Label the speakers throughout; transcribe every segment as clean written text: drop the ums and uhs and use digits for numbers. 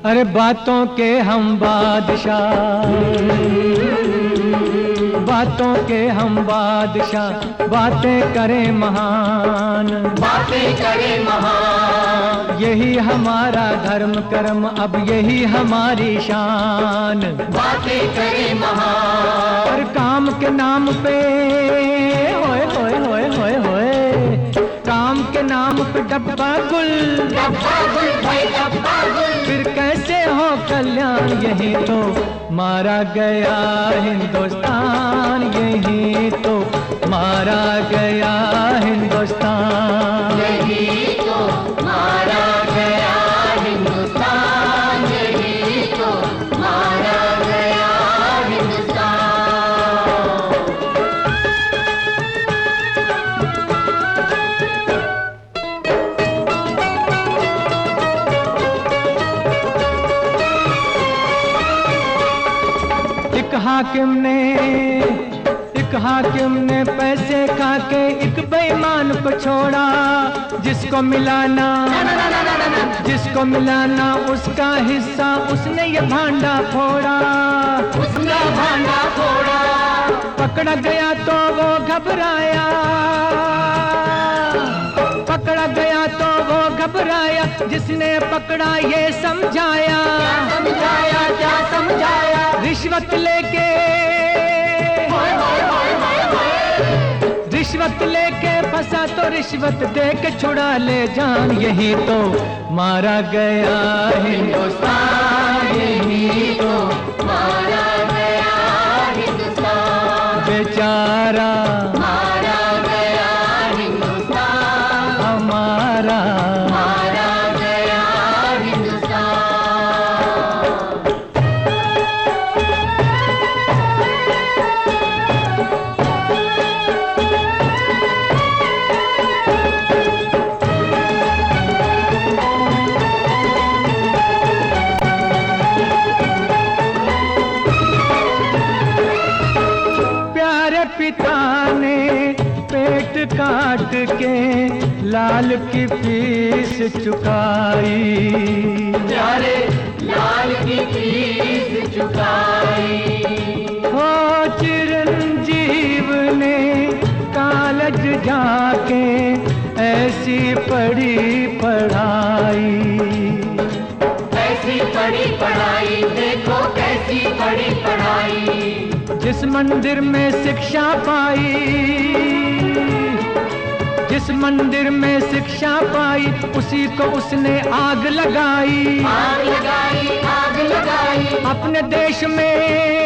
Speaker 1: अरे बातों के हम बादशाह, बातों के हम बादशाह, बातें करें महान,
Speaker 2: बातें करें महान।
Speaker 1: यही हमारा धर्म कर्म, अब यही हमारी शान।
Speaker 2: बातें करें महान।
Speaker 1: और काम के नाम पे होए होए होए होए होए, काम के नाम पे डब्बा गुल,
Speaker 2: डब्बा गुल भाई डब्बा गुल।
Speaker 1: फिर कैसे हो कल्याण, यही तो मारा गया हिंदुस्तान, यही तो मारा गया हिंदुस्तान,
Speaker 2: यही तो मारा गया हिंदुस्तान, यही तो मारा गया हिंदुस्तान।
Speaker 1: एक हाकिम ने पैसे खा के एक बेईमान को छोड़ा, जिसको मिलाना उसका हिस्सा, उसने ये भांडा फोड़ा,
Speaker 2: उसका भांडा फोड़ा।
Speaker 1: पकड़ा गया तो वो घबराया, पकड़ा गया तो वो घबराया, जिसने पकड़ा ये समझाया,
Speaker 2: समझाया क्या समझाया।
Speaker 1: रिश्वत लेके रिश्वत लेके फंसा तो रिश्वत दे के छुड़ा ले जान, यही तो मारा गया हिंदुस्तान,
Speaker 2: यही तो मारा गया हिंदुस्तान।
Speaker 1: बेचारा
Speaker 2: मारा गया हिंदुस्तान,
Speaker 1: हमारा
Speaker 2: मारा गया हिंदुस्तान।
Speaker 1: पिता ने पेट काट के लाल की फीस चुकाई,
Speaker 2: प्यारे लाल की फीस चुकाई।
Speaker 1: हो चिरंजीव ने कॉलेज जाके ऐसी पढ़ी पढ़ाई,
Speaker 2: कैसी पढ़ी पढ़ाई, देखो कैसी पढ़ी पढ़ाई।
Speaker 1: जिस मंदिर में शिक्षा पाई, जिस मंदिर में शिक्षा पाई, उसी को उसने आग लगाई,
Speaker 2: आग लगाई, आग लगाई।
Speaker 1: अपने देश में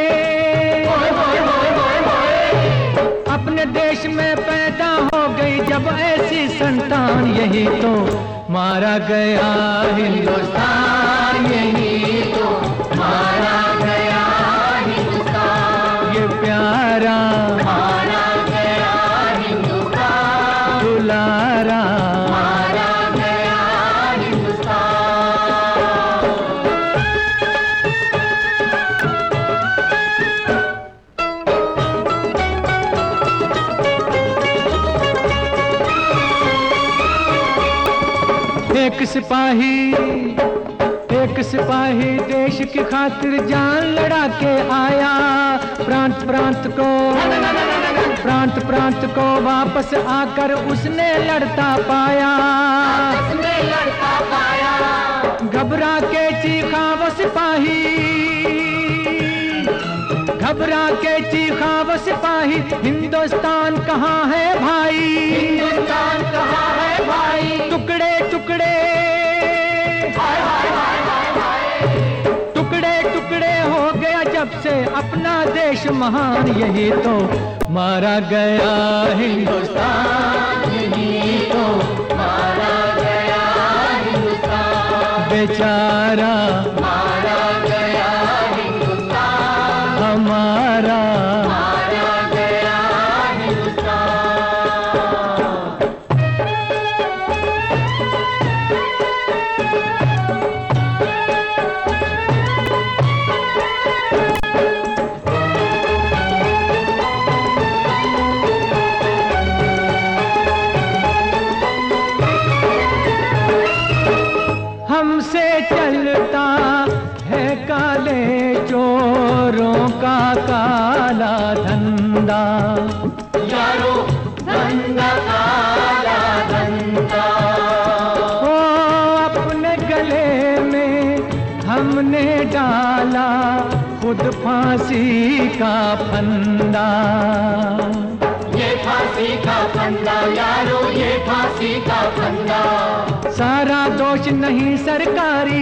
Speaker 1: अपने देश में पैदा हो गई जब ऐसी संतान, यही तो मारा गया हिंदुस्तान,
Speaker 2: यही तो मारा गया हिंदुस्तान।
Speaker 1: ये प्यारा
Speaker 2: मारा गया हिंदुस्तान,
Speaker 1: दुलारा
Speaker 2: मारा गया हिंदुस्तान। एक सिपाही
Speaker 1: देश की खातिर जान लड़ा के आया, प्रांत को वापस आकर उसने लड़ता पाया, घबरा के चीखा वो सिपाही, घबरा के चीखा वो सिपाही, हिंदुस्तान कहाँ है भाई,
Speaker 2: हिंदुस्तान कहाँ है भाई।
Speaker 1: टुकड़े टुकड़े टुकड़े टुकड़े हो गया जब से अपना देश महान, यही तो मारा गया हिंदुस्तान,
Speaker 2: यही तो मारा गया हिंदुस्तान।
Speaker 1: बेचारा
Speaker 2: मारा गया हिंदुस्तान,
Speaker 1: हमारा
Speaker 2: मारा गया हिंदुस्तान।
Speaker 1: हमसे चलता काला धंधा,
Speaker 2: यारो धंधा काला धंधा।
Speaker 1: ओ अपने गले में हमने डाला खुद फांसी का फंदा।
Speaker 2: ये फांसी का फंदा यारो, ये फांसी का फंदा।
Speaker 1: सारा दोष नहीं सरकारी,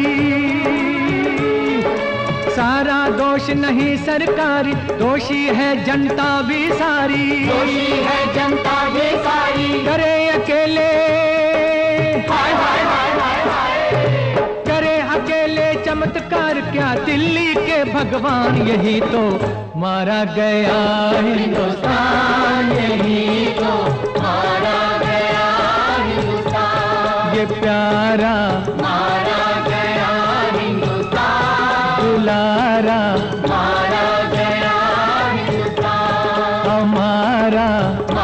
Speaker 1: सारा दोष नहीं सरकारी, दोषी है जनता भी सारी।
Speaker 2: दोषी है जनता भी सारी।
Speaker 1: करे अकेले,
Speaker 2: हाय हाय हाय हाय हाय।
Speaker 1: करे अकेले चमत्कार क्या, दिल्ली के भगवान यही तो मारा गया हिंदुस्तान,
Speaker 2: यही तो मारा गया हिंदुस्तान।
Speaker 1: ये प्यारा
Speaker 2: मारा गया हिंदुस्तान,
Speaker 1: दुलारा
Speaker 2: मारा गया हिंदुस्तान।
Speaker 1: हमारा